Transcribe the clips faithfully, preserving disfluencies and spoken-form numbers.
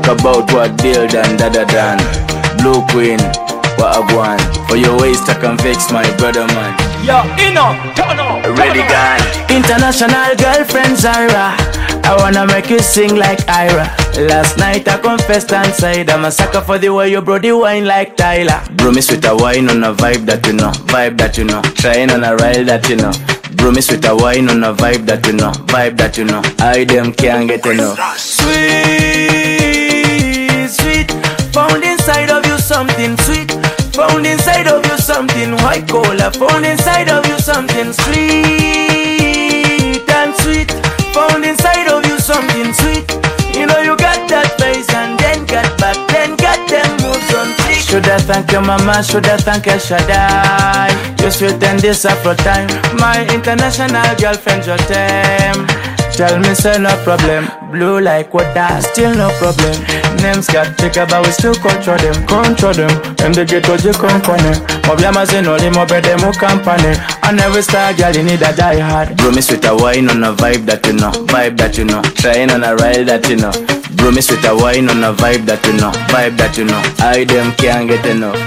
talk about what deal done, da da done. Blue Queen, what I want. For your waist I can fix my brother man. Yo, Ino, turn up. Ready gone. International girlfriend Zara, I wanna make you sing like Ira. Last night I confessed inside, I'm a sucker for the way you brought the wine like Tyler. Bro, me sweet a wine on a vibe that you know, vibe that you know. Trying on a ride that you know. Bro, me sweet a wine on a vibe that you know, vibe that you know. I them can't get enough. Sweet, sweet, found inside of you something sweet. Found inside of you something white cola. Found inside of you something sweet and sweet. Found inside of you something sweet. You know you got that face and then got back, then got them moves on fleek. Shoulda thank your mama, shoulda thank your Shaddai. You sweet and this afro time. My international girlfriend your time. Tell me say no problem. Blue like water, still no problem. Names got bigger but we still control them. Control them, and they get what you company. Mobiama say no limo better mo company. And every star girl you need a die hard. Bro, me sweet a wine on a vibe that you know, vibe that you know. Trying on a ride that you know. Bro, me sweet a wine on a vibe that you know, vibe that you know. I them can't get enough.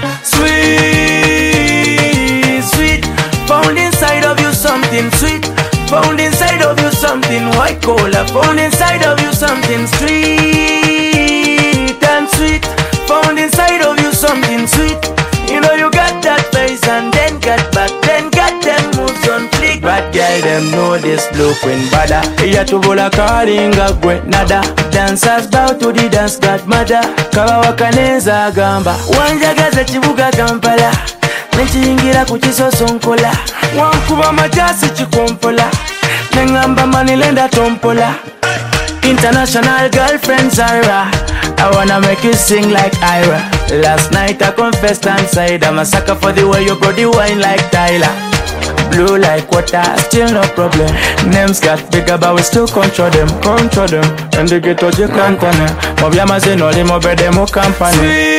Sweet, sweet, found inside of you something sweet. Found inside of you something white cola. Found inside of you something sweet and sweet. Found inside of you something sweet. You know you got that face and then got back, then got them moves on fleek. Bad girl, them know this Blue Queen bada. Iya to bola karinga gwe nada. Dancers bow to the dance godmother. Kawawa kaneza gamba. Wanjagaza chibuga Kampala. Nechiyingira kuchisoso nkola. Wankuba majasi chikompola. Nengamba manilenda tompola. International girlfriend Zara, I wanna make you sing like Ira. Last night I confessed inside, I'm a sucker for the way you brought the wine like Tyler. Blue like water, still no problem. Names got bigger but we still control them. Control them, and they get what you can't on them. Mobiama say no limo better mo company.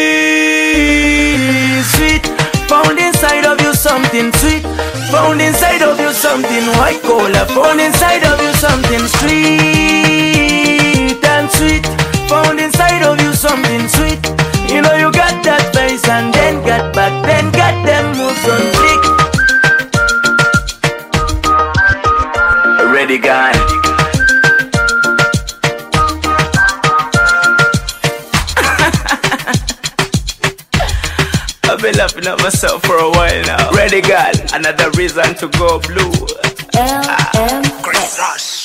Sweet, sweet, found inside of you something sweet. Found inside of you something white cola. Found inside of you something sweet and sweet. Found inside of you something sweet. You know you got that face and then got back, then got them moves on fleek. Ready gone. I've been laughing at myself for a while now. Ready, girl, another reason to go blue. L M Chris Rush.